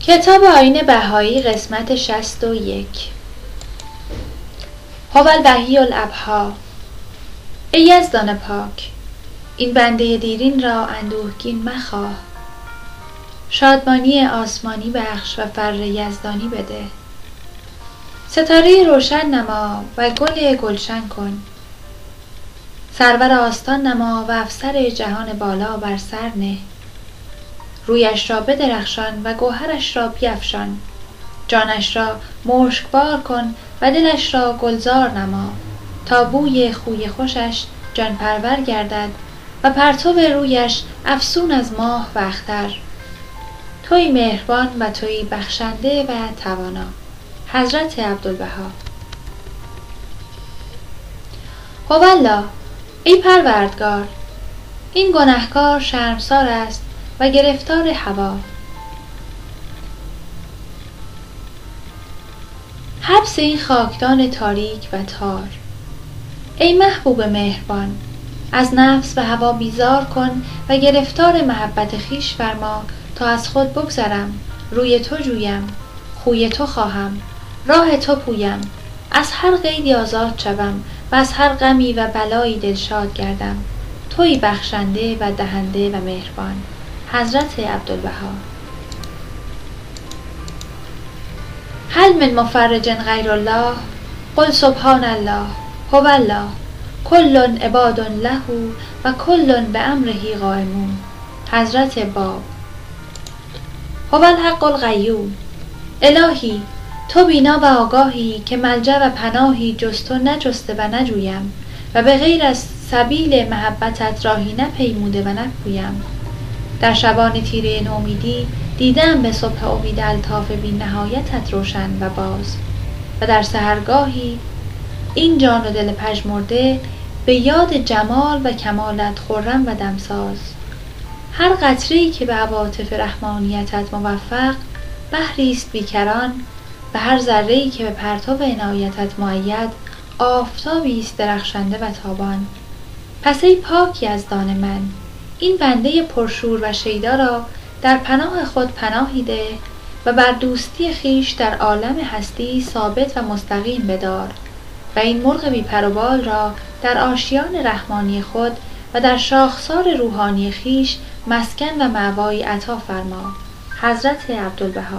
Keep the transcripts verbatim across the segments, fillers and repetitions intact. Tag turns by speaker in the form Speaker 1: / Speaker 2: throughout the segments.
Speaker 1: کتاب آیین بهایی قسمت شصت و یک. هو البهی الابها. ای یزدان پاک، این بنده دیرین را اندوهگین مخواه. شادمانی آسمانی بخش و فر یزدانی بده. ستاره روشن نما و گل گلشن کن. سرور آستان نما و افسر جهان بالا بر سر نه. رویش را بدرخشان و گوهرش را بیفشان. جانش را مشکبار کن و دلش را گلزار نما، تا بوی خوی خوشش جان پرور گردد و پرتو رویش افسون از ماه و اختر. توی مهربان و توی بخشنده و توانا. حضرت عبدالبها. هوالله، ای پروردگار، این گنهکار شرمسار است و گرفتار هوا. حبس این خاکدان تاریک و تار. ای محبوب مهربان، از نفس و هوا بیزار کن و گرفتار محبت خویش فرما، تا از خود بگذرم، روی تو جویم، خوی تو خواهم، راه تو پویم، از هر قیدی آزاد شوم و از هر غمی و بلایی دلشاد گردم. توی بخشنده و دهنده و مهربان. حضرت عبدالبها. هل من مفرج غیر الله؟ قل سبحان الله. هو الله، کل عباد له و کل بامره قائمون. حضرت باب. هو الحق القیوم. الهی، تو بینا و آگاهی که ملجأ و پناهی جز تو نجسته و نجویم و به غیر از سبیل محبتت راهی نپیموده و نپویم. در شبان تیره نومیدی دیدم به صبح امید الطاف بی نهایتت روشن و باز، و در سحرگاهی این جان و دل پژمرده به یاد جمال و کمالت خرم و دمساز. هر قطره‌ای که به عواطف رحمانیتت موفق، بحری است بیکران، و هر ذره‌ای که به پرتو عنایتت مؤید، آفتابی است درخشنده و تابان. پس ای پاک یزدان من، این بنده پرشور و شیدا را در پناه خود پناهی ده و بر دوستی خیش در عالم هستی ثابت و مستقیم بدار، و این مرغ بی پر و بال را در آشیان رحمانی خود و در شاخسار روحانی خیش مسکن و مأوایی عطا فرما. حضرت عبدالبها.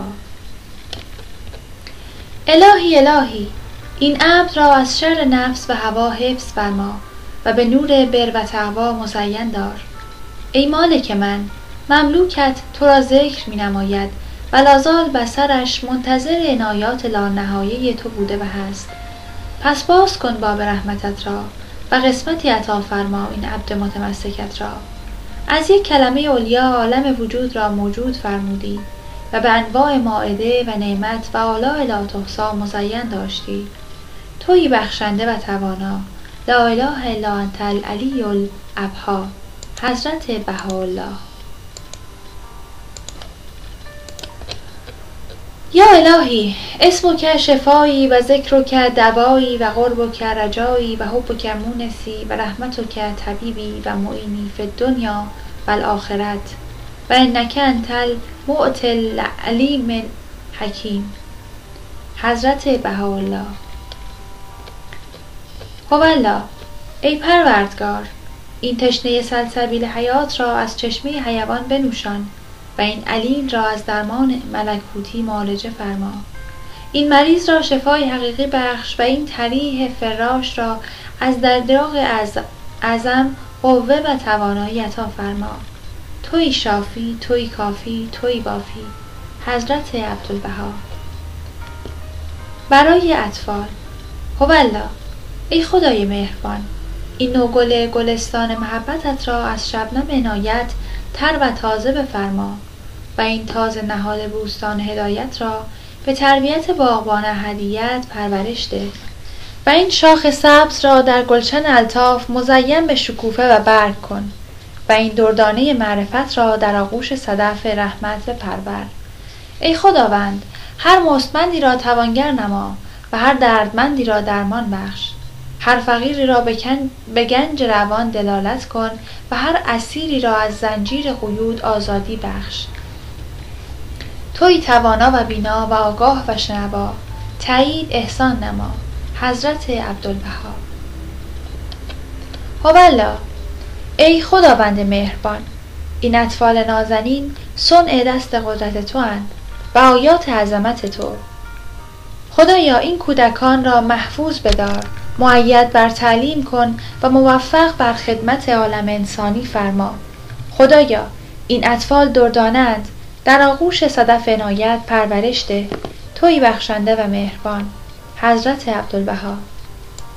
Speaker 1: الهی الهی، این عبد را از شر نفس و هوا حفظ فرما و به نور بر و تقوا مزین دار. ای مالک من، مملوکت تو را ذکر می نماید و لازال بصرش منتظر عنایات لانهایه تو بوده و هست. پس باز کن باب رحمتت را و قسمتی عطا فرما این عبد متمسکت را. از یک کلمه علیا عالم وجود را موجود فرمودی و به انواع مائده و نعمت و آلاء لا تحصی مزین داشتی. توی بخشنده و توانا. لا اله الا انت العلی الابها. حضرت بهاءالله. یا الهی، اسمک شفایی و ذکرک دوایی و قربک رجایی و حبک مونسی و رحمتک طبیبی و معینی فی الدنیا و الاخرت و انک انت المعطی العلیم الحکیم. حضرت بهاءالله. هوالله، ای پروردگار، این تشنه سلسبیل حیات را از چشمه حیوان بنوشان و این علیل را از درمان ملکوتی معالجه فرما. این مریض را شفای حقیقی بخش و این طریح فراش را از درداغ اعظم قوه و توانایی عطا فرما. توی شافی، توی کافی، توی بافی. حضرت عبدالبها. برای اطفال. هوالله، ای خدای مهربان، این نوگل گلستان محبتت را از شبنم عنایت تر و تازه بفرما و این تازه نهال بوستان هدایت را به تربیت باغبان هدیت پرورش ده و این شاخ سبز را در گلشن الطاف مزین به شکوفه و برگ کن و این دردانه معرفت را در آغوش صدف رحمت بپرور. ای خداوند، هر مستمندی را توانگر نما و هر دردمندی را درمان بخش. هر فقیری را به گنج روان دلالت کن و هر اسیری را از زنجیر قیود آزادی بخش. تویی توانا و بینا و آگاه و شنوا، تایید احسان نما. حضرت عبدالبها. هوالله، ای خداوند مهربان، این اطفال نازنین صنع دست قدرت تو اند و آیات عظمت تو. خدایا این کودکان را محفوظ بدار، مؤید بر تعلیم کن و موفق بر خدمت عالم انسانی فرما. خدایا این اطفال دردانند، در آغوش صدف عنایت پرورش ده، تویی بخشنده و مهربان. حضرت عبدالبها.